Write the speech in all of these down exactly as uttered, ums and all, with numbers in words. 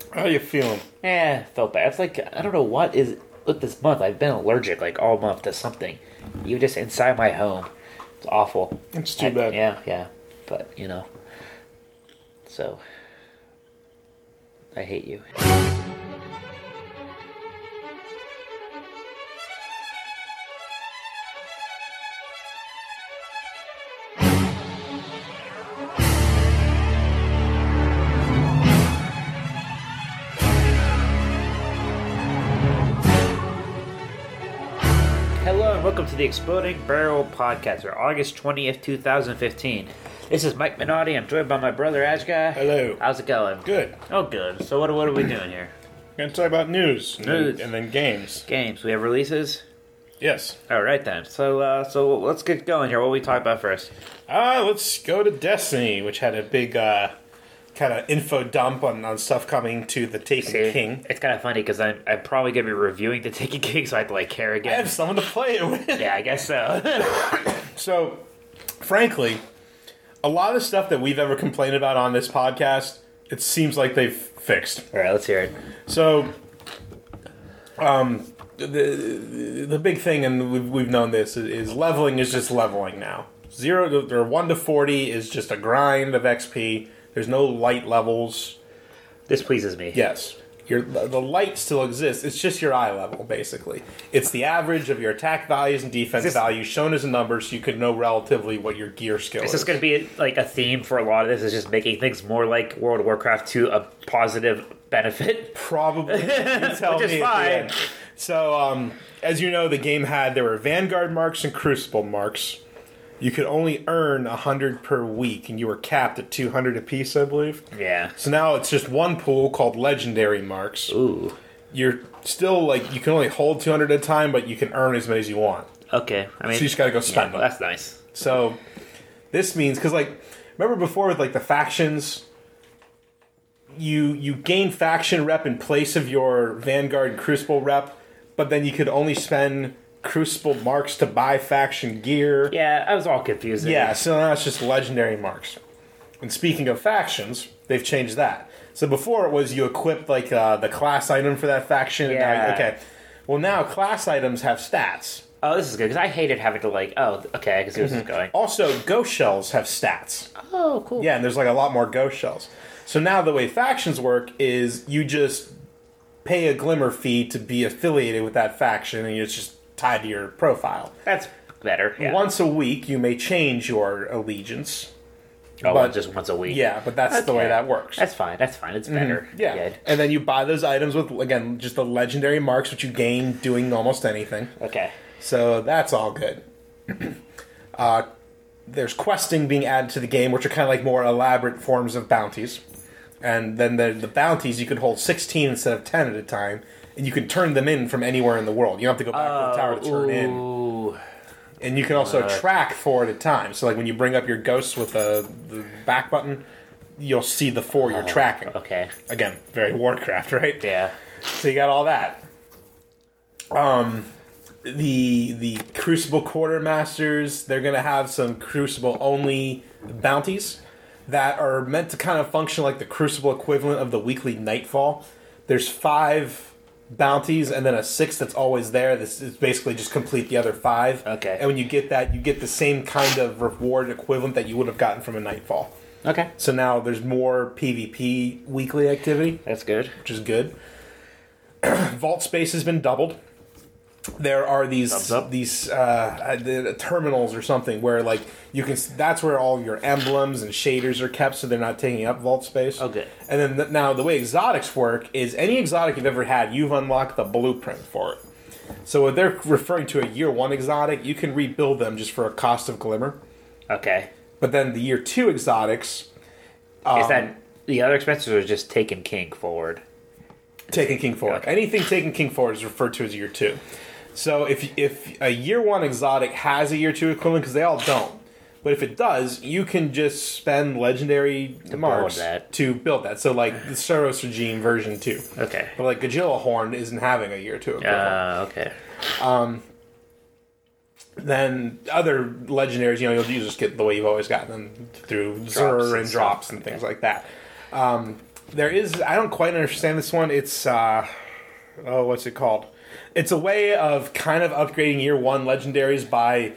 How you feeling? Eh, felt bad. It's like, I don't know what is. Look, this month I've been allergic like all month to something. You just inside my home. It's awful. It's too I- bad. Yeah, yeah. But, you know. So. I hate you. Hello and welcome to the Exploding Barrel Podcast for August twentieth, twenty fifteen. This is Mike Minotti. I'm joined by my brother Ajka. Hello. How's it going? Good. Oh, good. So what, what are we doing here? We're going to talk about news. and then- News. And then games. Games. We have releases? Yes. All right, then. So uh, so let's get going here. What will we talk about first? Uh, let's go to Destiny, which had a big uh, kind of info dump on, on stuff coming to the Taken See, King. It's kind of funny because I'm, I'm probably going to be reviewing the Taken King, so I have to, like, care I again. have someone to play it with. Yeah, I guess so. So, frankly, a lot of the stuff that we've ever complained about on this podcast, it seems like they've fixed. All right, let's hear it. So, um, the the big thing, and we've, we've known this, is leveling is just leveling now. Zero to, or one to forty is just a grind of X P. There's no light levels. This pleases me. Yes, your the light still exists. It's just your eye level, basically. It's the average of your attack values and defense Is this- values shown as a number, so you could know relatively what your gear skill Is is. this going to be, like, a theme for a lot of this? Is just making things more like World of Warcraft to a positive benefit? Probably. You tell Which is me at the fine. end. So, um, as you know, the game had, there were Vanguard marks and Crucible marks. You could only earn one hundred per week, and you were capped at two hundred apiece, I believe. Yeah. So now it's just one pool called Legendary marks. Ooh. You're still, like, you can only hold two hundred at a time, but you can earn as many as you want. Okay. I mean, So you just gotta go yeah, spend well, them. that's nice. So, this means, because, like, remember before with, like, the factions, you you gain faction rep in place of your Vanguard and Crucible rep, but then you could only spend Crucible marks to buy faction gear. Yeah, I was all confused. Yeah, so now it's just Legendary marks. And speaking of factions, they've changed that. So before it was you equipped, like, uh, the class item for that faction. And now, Yeah. okay. Well, now class items have stats. Oh, this is good, because I hated having to, like, oh, okay, I can see where Mm-hmm. this is going. Also, ghost shells have stats. Oh, cool. Yeah, and there's like a lot more ghost shells. So now the way factions work is you just pay a glimmer fee to be affiliated with that faction, and it's just tied to your profile. That's better. Yeah. Once a week, you may change your allegiance. oh, but- just once a week. Yeah, but that's the way Okay. that works. That's fine. That's fine. It's better. yeah, Good. and then you buy those items with, again, just the legendary marks, which you gain doing almost anything. Okay. So that's all good. uh, there's questing being added to the game, which are kind of like more elaborate forms of bounties. And then the, the bounties, you could hold sixteen instead of ten at a time, and you can turn them in from anywhere in the world. You don't have to go back to the tower to turn in. Ooh. And you can also Uh. track four at a time. So like when you bring up your ghosts with the, the back button, you'll see the four you're tracking. Okay. Again, very Warcraft, right? Yeah. So you got all that. Um, the the Crucible Quartermasters, they're gonna have some Crucible only bounties that are meant to kind of function like the Crucible equivalent of the weekly Nightfall. There's five bounties and then a sixth that's always there. This is basically just complete the other five. Okay. And when you get that, you get the same kind of reward equivalent that you would have gotten from a Nightfall. Okay. So now there's more PvP weekly activity, That's good. which is good. Vault space has been doubled. There are these Thumbs up. these uh, the terminals or something where like you can. That's where all your emblems and shaders are kept, so they're not taking up vault space. Oh, good. And then th- now the way exotics work is any exotic you've ever had, you've unlocked the blueprint for it. So when they're referring to a year one exotic, you can rebuild them just for a cost of glimmer. Okay. But then the year two exotics, Is that the other expenses or just taking King forward? Taking King forward. Okay. Anything taking King forward is referred to as year two. So if if a year one exotic has a year two equivalent, because they all don't, but if it does, you can just spend legendary marks that. to build that. So like the Suros regime version two. Okay. But like Gajilla Horn isn't having a year two equivalent. Uh, okay. Then other legendaries, you know, you'll just get the way you've always gotten them through Drops Zur and and stuff. drops and things like that. Um, there is. I don't quite understand this one. It's uh, oh, what's it called? It's a way of kind of upgrading year one legendaries by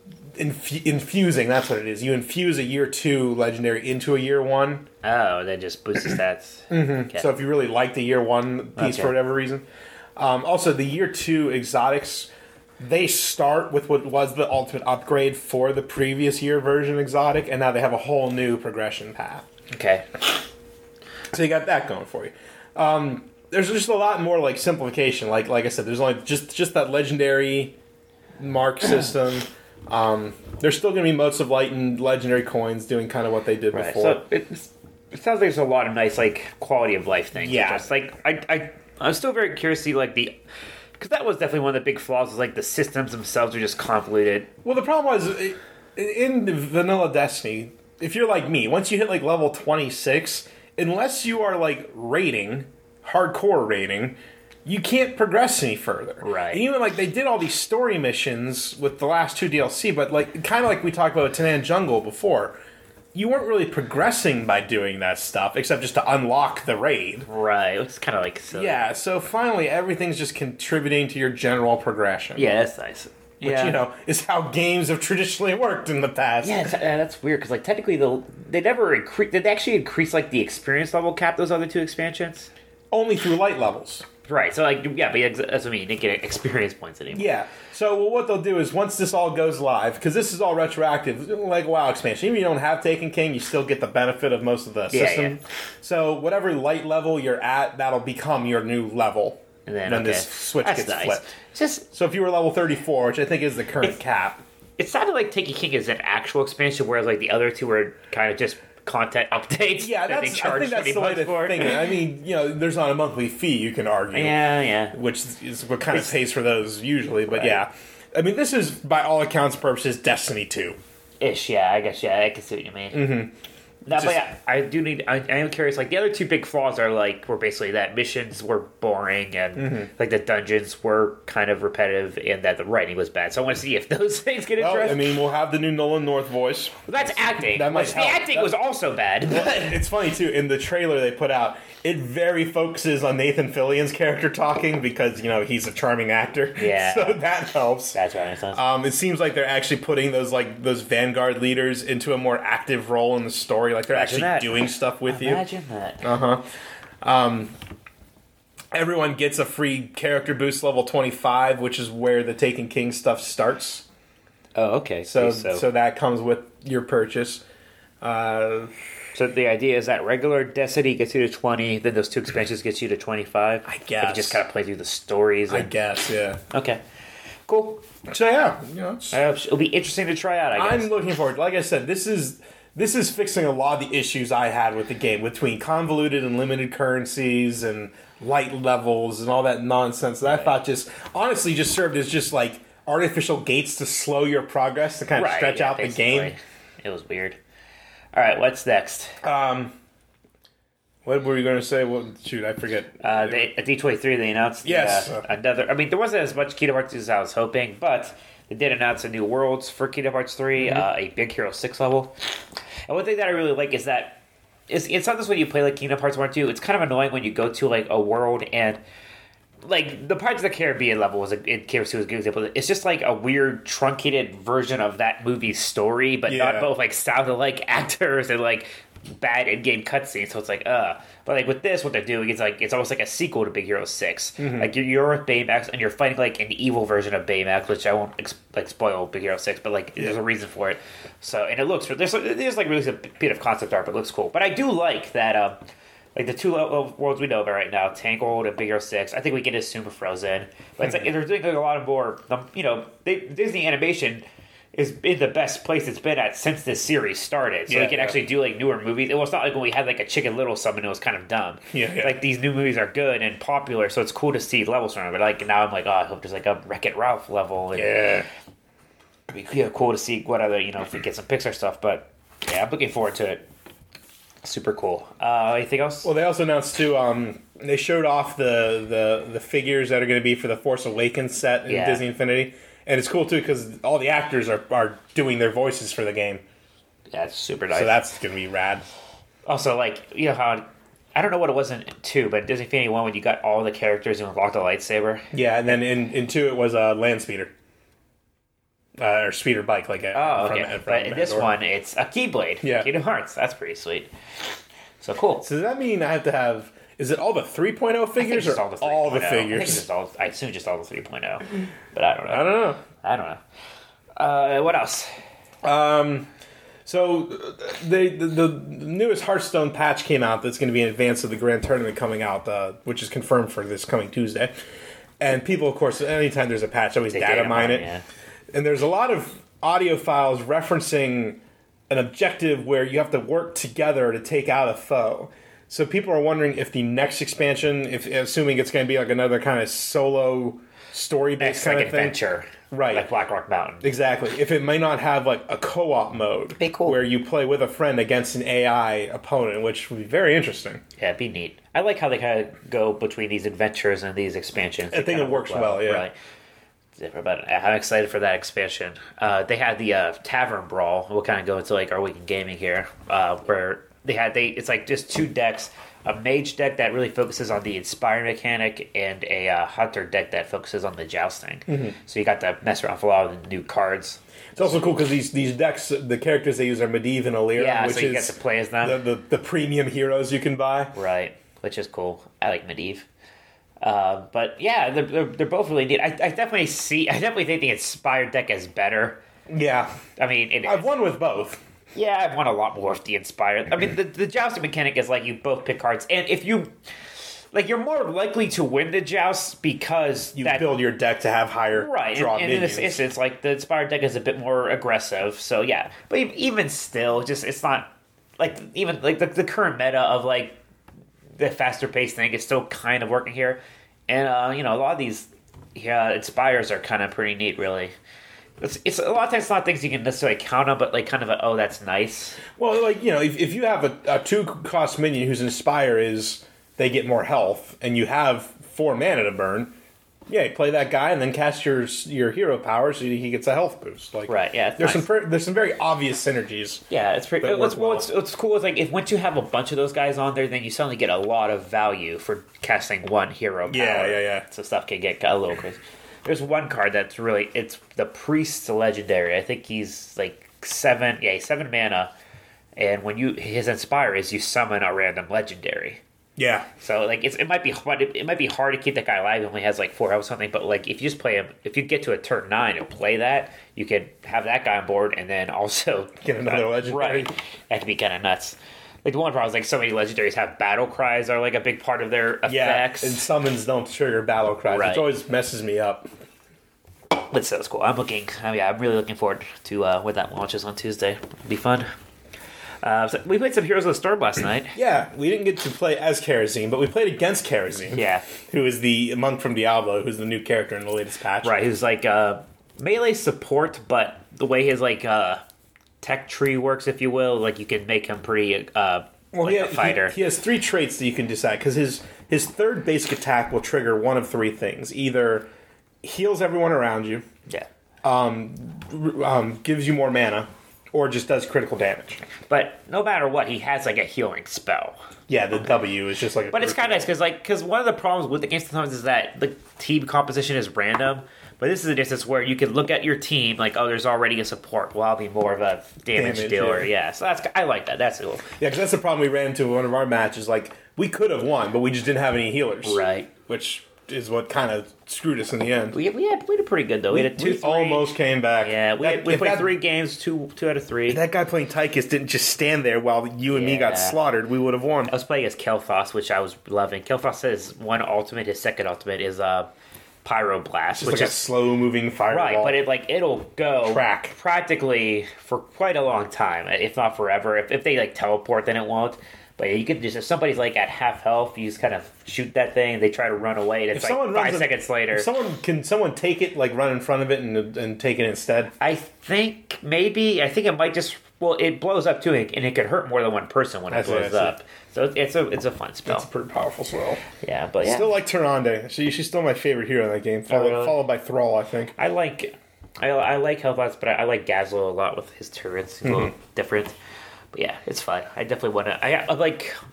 inf- infusing. That's what it is. You infuse a year two legendary into a year one. Oh, that just boosts the stats. Mm-hmm. Okay. So if you really like the year one piece okay. for whatever reason, um, also the year two exotics, they start with what was the ultimate upgrade for the previous year version exotic, and now they have a whole new progression path. Okay. So you got that going for you. Um, there's just a lot more like simplification. Like like I said, there's only just just that legendary mark system. Um, there's still going to be motes of light and legendary coins doing kind of what they did right. before. So it's, it sounds like there's a lot of nice like quality of life things. Yeah. Just like I I I'm still very curious to see like the. Because that was definitely one of the big flaws, is like the systems themselves are just convoluted. Well, the problem was, in vanilla Destiny, if you're like me, once you hit like level twenty-six, unless you are like raiding, hardcore raiding, you can't progress any further. Right. And even like they did all these story missions with the last two D L C, but like kind of like we talked about Tanan Jungle before, you weren't really progressing by doing that stuff, except just to unlock the raid. Right. It's kind of like silly. Yeah, so finally everything's just contributing to your general progression. Yeah, that's nice. Which, yeah. you know, is how games have traditionally worked in the past. Yeah, it's, uh, that's weird, because, like, technically, the they never increase... Did they actually increase, like, the experience level cap, those other two expansions? Only through light levels. Right, so, like, yeah, but that's what I mean. You didn't get experience points anymore. Yeah. So, well, what they'll do is, once this all goes live, because this is all retroactive, like WoW expansion, even if you don't have Taken King, you still get the benefit of most of the yeah, system. Yeah. So, whatever light level you're at, that'll become your new level. And then, when okay. this switch that's gets nice. flipped. Just, so if you were level thirty-four, which I think is the current it, cap. It sounded like Taken King is an actual expansion, whereas like the other two were kind of just content updates. Yeah, that that's, they charge I think that's the way to for. think it. I mean, you know, there's not a monthly fee, you can argue. Yeah, yeah. Which is what kind of It's, pays for those usually, but right. yeah. I mean, this is, by all accounts and purposes, Destiny two. Ish, yeah, I guess, yeah, I can see what you mean. Mm-hmm. No, but yeah, I do need. I, I am curious. Like the other two big flaws are like were basically that missions were boring and mm-hmm. like the dungeons were kind of repetitive and that the writing was bad. So I want to see if those things get Well, addressed. I mean, we'll have the new Nolan North voice. Well, that's acting. That might Which help. the acting That- was also bad. Well, it's funny too. In the trailer they put out, it very focuses on Nathan Fillion's character talking because you know he's a charming actor. Yeah. So that helps. That's right. That's Um, it seems like they're actually putting those like those Vanguard leaders into a more active role in the story. Like they're Imagine actually that. doing stuff with Imagine that. you. Uh huh. Um, everyone gets a free character boost level twenty-five, which is where the Taken King stuff starts. Oh, okay. So so, so that comes with your purchase. Uh, so the idea is that regular Destiny gets you to twenty, then those two expansions gets you to twenty-five. I guess. You just kind of play through the stories. I And, guess, yeah. okay. Cool. So yeah, you know, it's, Uh, it'll be interesting to try out, I guess. I'm looking forward. Like I said, this is this is fixing a lot of the issues I had with the game between convoluted and limited currencies and light levels and all that nonsense that I thought just honestly just served as just like artificial gates to slow your progress to kind of Right, stretch yeah, out the basically. game. It was weird. All right, what's next? Um, what were you going to say? Well, shoot, I forget. Uh, they, at D twenty-three, they announced Yes. uh, another. I mean, there wasn't as much Kingdom Hearts as I was hoping, but they did announce a new worlds for Kingdom Hearts three, Mm-hmm. uh, a Big Hero six level. And one thing that I really like is that it's, it's not just when you play like Kingdom Hearts one or two. It's kind of annoying when you go to like a world and like the Pirates of the Caribbean level was a, in K F C was a good example. It's just like a weird truncated version of that movie's story, but Yeah. not both like sound alike actors and like bad in-game cutscenes. So it's like, uh, but like with this, what they're doing is like it's almost like a sequel to Big Hero Six. Mm-hmm. Like you're, you're with Baymax and you're fighting like an evil version of Baymax, which I won't ex- like spoil Big Hero Six, but like there's a reason for it. So and it looks there's there's like really a bit of concept art, but it looks cool. But I do like that. Um, Like the two lo- worlds we know about right now, Tangled and Big Hero Six. I think we can assume Frozen, but it's like they're doing like a lot of more. Um, you know, they, Disney Animation is in the best place it's been at since this series started. So Yeah, they can yeah. actually do like newer movies. It was not like when we had like a Chicken Little summon. It was kind of dumb. Yeah, yeah. Like these new movies are good and popular, so it's cool to see levels from it. But like now, I'm like, oh, I hope there's like a Wreck-It Ralph level. And Yeah. it'd be yeah, cool to see what other you know if we get some Pixar stuff. But yeah, I'm looking forward to it. Super cool. Uh, anything else? Well, they also announced too. Um, they showed off the, the the figures that are going to be for the Force Awakens set in Yeah. Disney Infinity, and it's cool too because all the actors are, are doing their voices for the game, Yeah, it's super nice. so that's going to be rad. Also, like, you know how I don't know what it was in two, but in Disney Infinity one, when you got all the characters and unlocked a lightsaber. Yeah, and then in, in two it was a land speeder. Uh, or speeder bike, like a. Oh, from, okay. from But in this Andor. one, it's a Keyblade. Yeah. Kingdom Hearts. That's pretty sweet. So cool. So does that mean I have to have? Is it all the three point oh figures or all the, all the I think figures? just all, I assume just all the three point oh, but I don't know. I don't know. I don't know. Uh, what else? Um, so the, the the newest Hearthstone patch came out. That's going to be in advance of the Grand Tournament coming out, uh, which is confirmed for this coming Tuesday. And people, of course, anytime there's a patch, always They data, data mine mine, it. yeah. And there's a lot of audio files referencing an objective where you have to work together to take out a foe. So people are wondering if the next expansion, if assuming it's going to be like another kind of solo story-based Next, kind like of thing. adventure, Right. Like Black Rock Mountain. Exactly. If it might not have like a co-op mode Be cool. where you play with a friend against an A I opponent, which would be very interesting. Yeah, it'd be neat. I like how they kind of go between these adventures and these expansions. I They think kinda it works work well, yeah. Right. But I'm excited for that expansion. Uh, they had the uh, Tavern Brawl. We'll kind of go into like our week in gaming here, uh, where they had they it's like just two decks: a mage deck that really focuses on the inspire mechanic, and a uh, hunter deck that focuses on the jousting. Mm-hmm. So you got to mess around with a lot of the new cards. It's also cool because these, these decks, the characters they use are Medivh and Alira, Yeah, which so you is get to play as them. the, the, the premium heroes you can buy. Right, which is cool. I like Medivh. Uh, but yeah, they're, they're, they're both really neat. I, I definitely see. I definitely think the Inspired deck is better. Yeah. I mean, it, I've won with both. yeah, I've won a lot more with the Inspired. I mean, the, the jousting mechanic is like you both pick cards, and if you like, you're more likely to win the joust because You that, build your deck to have higher right. draw And, and in minions. this instance, like the Inspired deck is a bit more aggressive. So yeah, but e- even still, just it's not like even like the, the current meta of like the faster paced thing is still kind of working here. And, uh, you know, a lot of these yeah, Inspires are kind of pretty neat, really. It's, it's a lot of times it's not things you can necessarily count on, but like kind of a, oh, that's nice. Well, like, you know, if, if you have a, a two-cost minion whose Inspire is they get more health, and you have four mana to burn, yeah, you play that guy and then cast your your hero power so he gets a health boost. Like, Right, yeah, it's There's nice. some pre- there's some very obvious synergies. Yeah, it's pretty. That What's, work well. what's, what's cool is like if once you have a bunch of those guys on there, then you suddenly get a lot of value for casting one hero power. Yeah, yeah, yeah. So stuff can get a little crazy. There's one card that's really it's the Priest Legendary. I think he's like seven. Yeah, he's seven mana, and when you his Inspire is you summon a random legendary. Yeah. So like it's, it might be hard. It might be hard to keep that guy alive. He only has like four health or something. But like if you just play him, if you get to a turn nine and play that, you could have that guy on board and then also Get another legendary. Right, that could be kind of nuts. Like the one problem is like so many legendaries have battle cries are like a big part of their Yeah, effects. and summons don't trigger battle cries, Right. which always messes me up. But so it's cool. I'm looking. I mean, I'm really looking forward to uh, when that launches on Tuesday. It'll be fun. Uh, so we played some Heroes of the Storm last night. Yeah, we didn't get to play as Karazim, but we played against Karazim. Yeah. Who is the monk from Diablo, who's the new character in the latest patch. Right, who's like uh, melee support, but the way his like uh, tech tree works, if you will, like you can make him pretty uh, Well, like he, a fighter. He, he has three traits that you can decide, because his, his third basic attack will trigger one of three things. Either heals everyone around you, yeah, um, gives you more mana, or just does critical damage. but no matter what, he has like a healing spell. Yeah, the W is just like a But it's kind of nice because like because one of the problems with the game sometimes is that the team composition is random. But this is an instance where you can look at your team like, oh, there's already a support. Well, I'll be more of a damage, Damage, dealer. yeah. Yeah. so that's I like that. That's cool. Yeah, because that's the problem we ran into in one of our matches. Like, we could have won, but we just didn't have any healers. Right. Which is what kind of screwed us in the end. We we had we did pretty good though. We, had a two We three. almost came back. Yeah, we, That- we if played that- three games, two two out of three. If that guy playing Tychus didn't just stand there while you and me got Yeah. slaughtered, we would have won. I was playing as Kel'Thas, which I was loving. Kel'Thas says one ultimate, his second ultimate is uh, Pyroblast, Just which like a is slow-moving fireball. right, but it like it'll go Track. practically for quite a long time, if not forever. If, if they like teleport, then it won't. But yeah, you could just if somebody's like at half health, you just kind of shoot that thing. They try to run away, and it's If like someone five runs a- seconds later. If someone can someone take it, like run in front of it and and take it instead. I think maybe I think it might just well it blows up too, and it could hurt more than one person when I it see, I blows see. up. So it's a it's a fun spell. It's a pretty powerful spell. Yeah, but yeah. Still like Tyrande. She, she's still my favorite hero in that game. Followed, really? followed by Thrall, I think. I like I, I like Hellbots, but I, I like Gazlo a lot with his turrets. He's a little different. But yeah, it's fun. I definitely want to. I, I like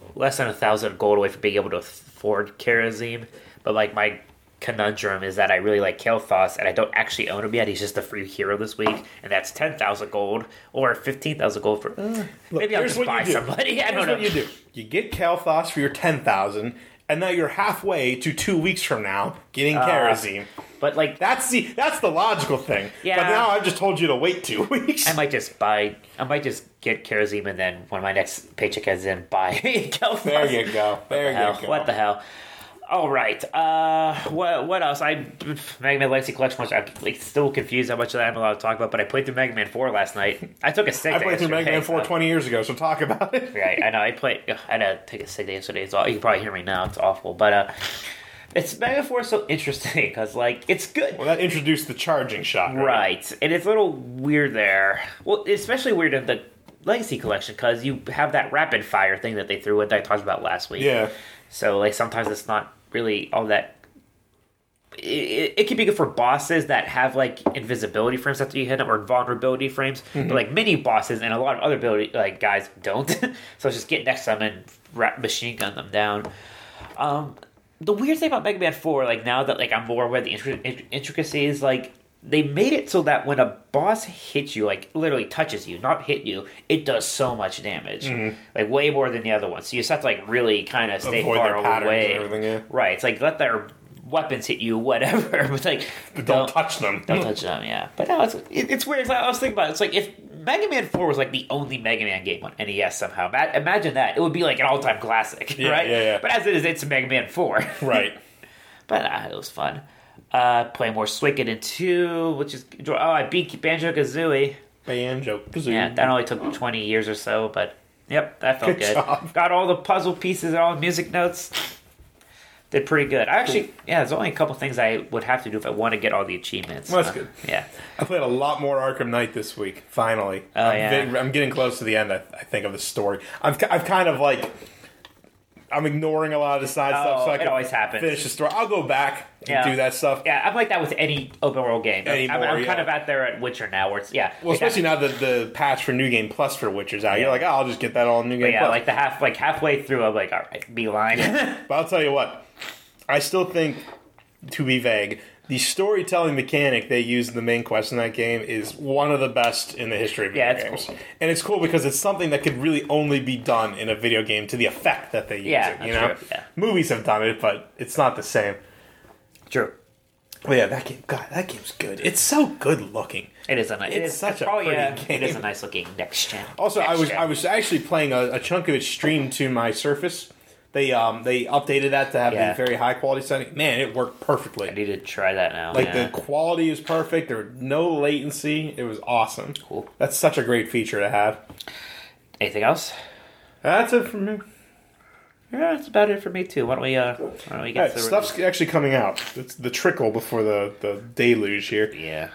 less than a thousand gold away from being able to afford Karazim. But like my conundrum is that I really like Kael'thas, and I don't actually own him yet. He's just a free hero this week, and that's ten thousand gold or fifteen thousand gold for. Uh, Look, maybe I'll just buy somebody. I don't here's know. What you do: you get Kael'thas for your ten thousand, and now you're halfway to two weeks from now getting Uh, Karazim. But like That's the that's the logical thing. Yeah. But now I've just told you to wait two weeks. I might just buy. I might just get Karazim, and then when my next paycheck comes in, buy Kael'thas. There you go. There Hell, you go. What the hell? All right. Uh, what what else? I Mega Man Legacy Collection, which I'm like still confused how much of that I'm allowed to talk about. But I played through Mega Man Four last night. I took a sick I day played through Mega Man yesterday, four so- twenty years ago, so talk about it. Right, I know. I played. ugh, I had to take a sick day yesterday. It's all, you can probably hear me now. It's awful, but uh, it's Mega Four is so interesting because like it's good. Well, that introduced the charging shot, right? Right, and it's a little weird there. Well, especially weird in the Legacy Collection because you have that rapid fire thing that they threw in that I talked about last week. Yeah. So like sometimes it's not really all that. It, it, it can be good for bosses that have like invisibility frames after you hit them or vulnerability frames, Mm-hmm. but like mini bosses and a lot of other ability like guys don't. So it's just get next to them and rap, machine gun them down. Um, the weird thing about Mega Man Four, like now that like I'm more aware of the intri- intricacies, like they made it so that when a boss hits you, like literally touches you, not hit you, it does so much damage, Mm-hmm. like way more than the other ones. So you just have to like really kind of stay Avoid far their patterns away. and everything, yeah. Right? It's like let their weapons hit you, whatever. But like But don't, touch them. don't touch them. Yeah, but no, it's it, it's weird. It's like, I was thinking about it. It's like if Mega Man Four was like the only Mega Man game on N E S somehow. Ma- Imagine that. It would be like an all time classic, Yeah, right? yeah, yeah. But as it is, it's Mega Man Four. Right. But uh, it was fun. Uh, playing more Suikoden two, which is oh, I beat Banjo Kazooie. Banjo Kazooie. Yeah, that only took twenty years or so, but yep, that felt Good good. job. Got all the puzzle pieces and all the music notes. Did pretty good. I actually, yeah, there's only a couple things I would have to do if I want to get all the achievements. Well, that's Uh, good. Yeah. I played a lot more Arkham Knight this week. Finally, Oh, I'm, yeah. vi- I'm getting close to the end. I, I think of the story. I've I've kind of like I'm ignoring a lot of the side Oh, stuff, so I it can always happens. finish the story. I'll go back and Yeah. do that stuff. Yeah, I'm like that with any open world game. I'm- Anymore, I'm, kind yeah. of out there at Witcher now, where it's yeah. Well, like that- especially now that the patch for New Game Plus for Witcher's out, you're Yeah. like, oh, I'll just get that all in New but Game yeah, Plus. like the half, like halfway through, I'm like, all right, beeline. But I'll tell you what, I still think, to be vague, the storytelling mechanic they use in the main quest in that game is one of the best in the history of video Yeah, it's games. cool. And it's cool because it's something that could really only be done in a video game to the effect that they use Yeah, it. You that's know, true, yeah. movies have done it, but it's not the same. True. But yeah, that game, God, that game's good. It's so good looking. It is a nice. It It's is such a probably, pretty yeah, game. It is a nice looking next gen. Also, next I was gen. I was actually playing a, a chunk of it streamed to my Surface. They um they updated that to have Yeah. the very high quality setting. Man, it worked perfectly. I need to try that now. Like yeah. the quality is perfect. There was no latency. It was awesome. Cool. That's such a great feature to have. Anything else? That's it for me. Yeah, that's about it for me too. Why don't we uh, why don't we get Alright, to the stuff's actually coming out. It's the trickle before the, the deluge here. yeah.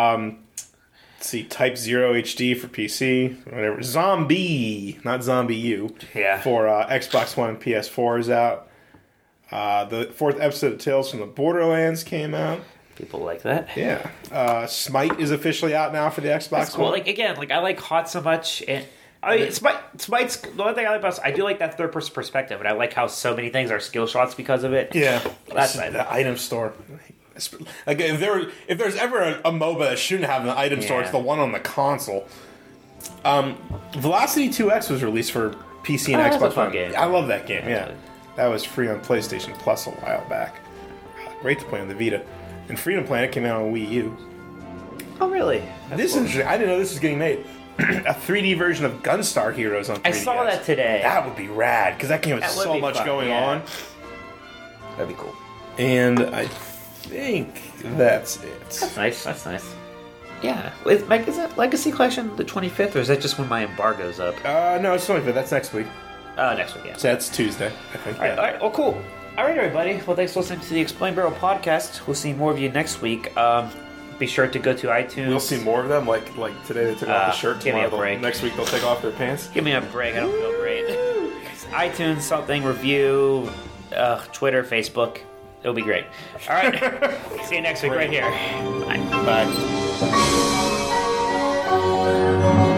Let's see, Type Zero H D for P C, whatever. Zombie, not Zombie U. Yeah. For uh, Xbox One and P S four is out. Uh, the fourth episode of Tales from the Borderlands came out. People like that. Yeah. Uh, Smite is officially out now for the Xbox That's cool. One. Like again, like I like Hot so much, and I mean, Smite, Smite's the one thing I like about. I do like that third person perspective, and I like how so many things are skill shots because of it. Yeah, That's It's nice. the item store. Like if there, if there's ever a, a MOBA that shouldn't have an item store, Yeah. it's the one on the console. Um, Velocity two X was released for P C and Oh, that's a Xbox fun One. game. I love that game. Yeah, Yeah. that was free on PlayStation Plus a while back. Great to play on the Vita. And Freedom Planet came out on Wii U. Oh really? That's This cool. is interesting. I didn't know this was getting made. A three D version of Gunstar Heroes on three I D S. saw that today. That would be rad because that game has That would so be much fun, going yeah. on. That'd be cool. And I think that's it. That's nice. That's nice. Yeah. Is, Mike, is that Legacy Collection the twenty-fifth, or is that just when my embargo's up? Uh, no, it's twenty-fifth. That's next week. Uh, next week, yeah. So that's Tuesday, I think. All right, all right. Well, cool. All right, everybody. Well, thanks for listening to the Explain Barrel podcast. We'll see more of you next week. Um, be sure to go to iTunes. We'll see more of them. Like like today, they took off Uh, the shirt. give me a Tomorrow, they'll- break. Next week, they'll take off their pants. Give me a break. I don't feel great. iTunes, something, review, uh, Twitter, Facebook. It'll be great. All right. See you next week right here. Bye. Bye.